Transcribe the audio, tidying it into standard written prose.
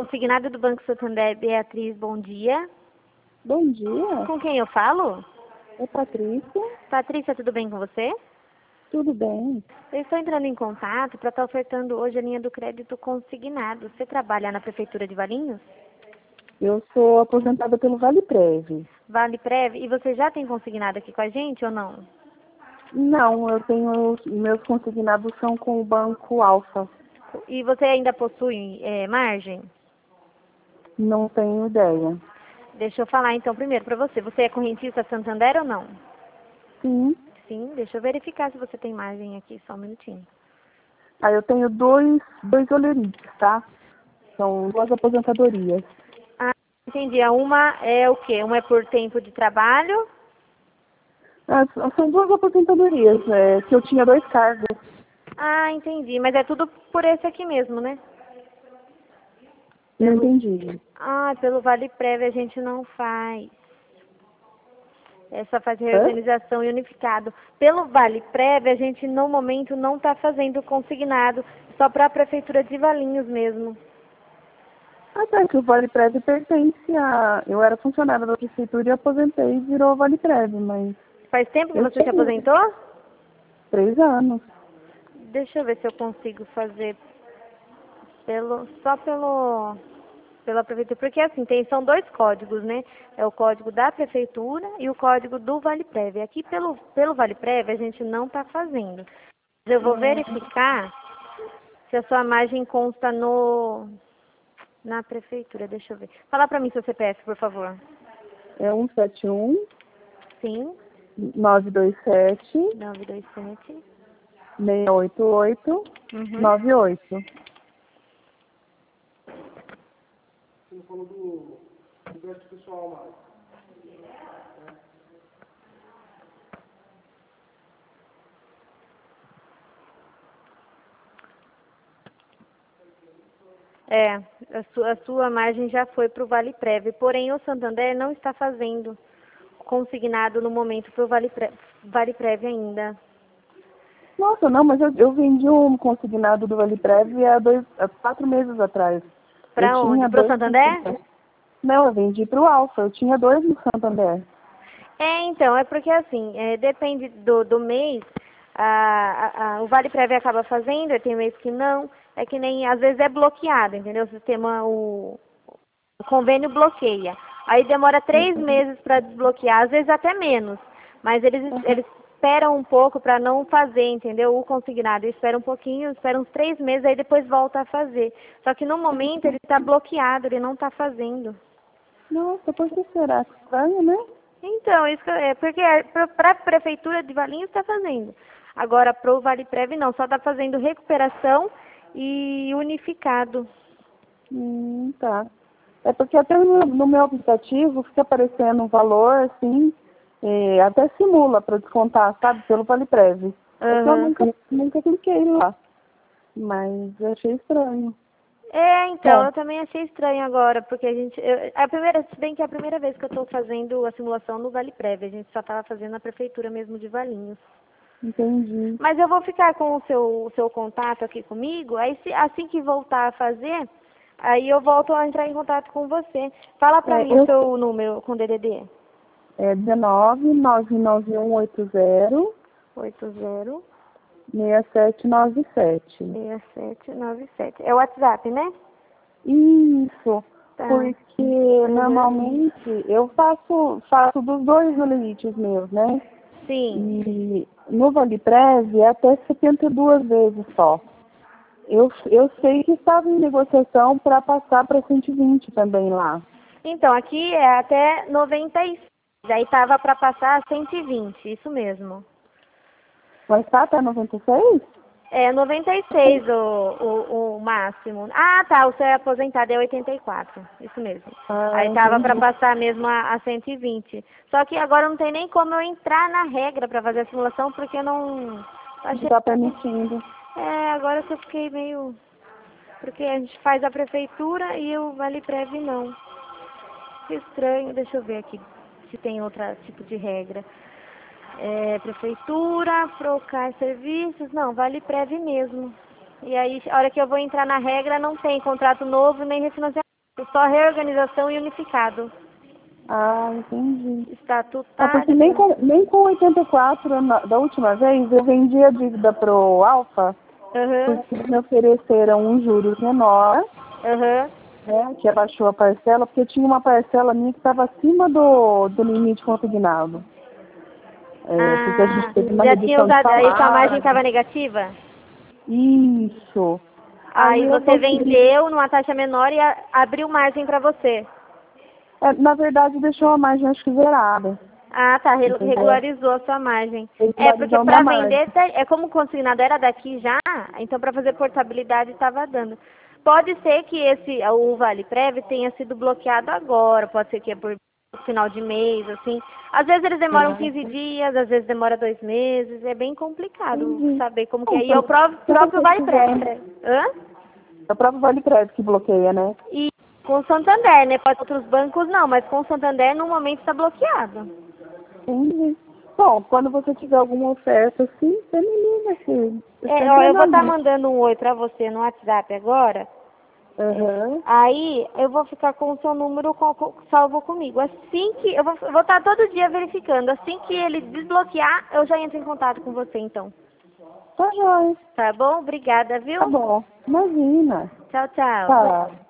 Consignado do Banco Santander, Beatriz, bom dia. Bom dia, Com quem eu falo? é Patrícia. Patrícia, tudo bem com você? Tudo bem? Eu estou entrando em contato para estar ofertando hoje a linha do crédito consignado. Você trabalha na Prefeitura de Valinhos? Eu sou aposentada pelo Vale Prev. Vale Prev? E você já tem consignado aqui com a gente ou não? Não, eu tenho meus consignados são com o Banco Alfa. E você ainda possui margem? Não tenho ideia. Deixa eu falar então primeiro para você. Você é correntista Santander ou não? Sim. Sim, deixa eu verificar se você tem margem aqui, só um minutinho. Aí eu tenho dois olerites, tá? São duas aposentadorias. Ah, entendi. Uma é o quê? Uma é por tempo de trabalho? Ah, são duas aposentadorias, que eu tinha dois cargos. Ah, entendi. Mas é tudo por esse aqui mesmo, né? Não entendi. Ah, pelo Vale Prévio a gente não faz. É só fazer Hã? reorganização e unificado. Pelo Vale Prévio a gente no momento não está fazendo consignado, só para a Prefeitura de Valinhos mesmo. Ah, tá, que o Vale Prev pertence a... Eu era funcionária da prefeitura e aposentei e virou Vale Prev, mas Faz tempo que eu você se tinha aposentou? 3 anos. Deixa eu ver se eu consigo fazer pela prefeitura, porque assim, são dois códigos, né? É o código da prefeitura e o código do Vale Prévio. Aqui pelo Vale Prévio a gente não está fazendo. Eu vou verificar se a sua margem consta na prefeitura, deixa eu ver. Fala para mim seu CPF, por favor. É 171 Sim, 927 927. 688 Uhum. 98. Você não falou do crédito pessoal mais. É, a sua margem já foi para o Vale Prévio, porém o Santander não está fazendo consignado no momento para o Vale Prévio ainda. Nossa, não, mas eu vendi um consignado do Vale Prev há 4 meses atrás. Para Eu onde? tinha Para o dois Santander? consignados. Não, eu vendi para o Alfa. Eu tinha dois no Santander. Então, é porque assim, depende do mês, o Vale Prévio acaba fazendo, tem mês que não, é que nem, às vezes é bloqueado, entendeu? O sistema, o convênio bloqueia. Aí demora 3 meses para desbloquear, às vezes até menos. Mas eles esperam um pouco para não fazer, entendeu? O consignado. Eles esperam um pouquinho, esperam uns 3 meses, aí depois volta a fazer. Só que no momento ele está bloqueado, ele não está fazendo. Nossa, por que será? Estranho, né? Então, isso é porque para a Prefeitura de Valinhos está fazendo. Agora, para o Vale Prévio não, só está fazendo recuperação e unificado. Tá. É porque até no meu aplicativo fica aparecendo um valor, assim, até simula para descontar, sabe, pelo Vale Prev. É que eu Aham. nunca cliquei lá, mas eu achei estranho. Então, Bom, eu também achei estranho agora, porque se bem que é a primeira vez que eu estou fazendo a simulação no Vale Prévio, a gente só estava fazendo na Prefeitura mesmo de Valinhos. entendi. Mas eu vou ficar com o seu contato aqui comigo, aí assim que voltar a fazer, aí eu volto a entrar em contato com você. Fala pra mim o seu número com DDD. É 19 99180 80 6797. 6797. É o WhatsApp, né? Isso, Tá. porque normalmente eu faço dos dois limites meus, né? Sim. E no Vale Prev é até 72 vezes só. Eu sei que estava em negociação para passar para 120 também lá. Então, aqui é até 96. Aí tava para passar a 120, isso mesmo. Mas tá até 96? É 96 o máximo. Ah, tá, o seu é aposentado, é 84, isso mesmo. Ah, Aí tava para entendi. passar mesmo a 120. Só que agora não tem nem como eu entrar na regra para fazer a simulação, porque eu não... Não Achei... está permitindo. agora que eu fiquei meio... Porque a gente faz a prefeitura e o Vale Prev não. Que estranho, deixa eu ver aqui se tem outro tipo de regra. Prefeitura, Procar Serviços, não, Vale Prev mesmo. E aí, a hora que eu vou entrar na regra, não tem contrato novo nem refinanciamento. só reorganização e unificado. Ah, entendi. É Estatutário. porque nem com 84 da última vez eu vendi a dívida pro Alfa, porque me ofereceram um juros menor, né, que abaixou a parcela, porque tinha uma parcela minha que estava acima do limite consignado. Porque a gente teve uma já tinha redução de usado, aí sua salário. margem estava negativa? Isso. Aí eu você consegui... vendeu numa taxa menor e abriu margem para você. na verdade, deixou a margem, acho que zerada. Ah, tá, regularizou a sua margem. Porque Regularizou para minha vender, margem. é como o consignado era daqui já, então para fazer portabilidade estava dando. Pode ser que o Vale Prev tenha sido bloqueado agora, pode ser que é por final de mês, assim. Às vezes eles demoram 15 dias, às vezes demora 2 meses, é bem complicado saber como que é. E é o próprio Vale Prev. Hã? É o próprio Vale Prev que bloqueia, né? E com o Santander, né? Pode outros bancos não, mas com o Santander no momento está bloqueado. Entendi. Bom, quando você tiver alguma oferta assim, você me liga, filho. Eu vou estar mandando um oi pra você no WhatsApp agora. Aí eu vou ficar com o seu número salvo comigo. Assim que eu vou estar todo dia verificando. Assim que ele desbloquear, eu já entro em contato com você então. Tá jóia. Tá bom? Obrigada, viu? Tá bom. Imagina. Tchau, tchau. Tá.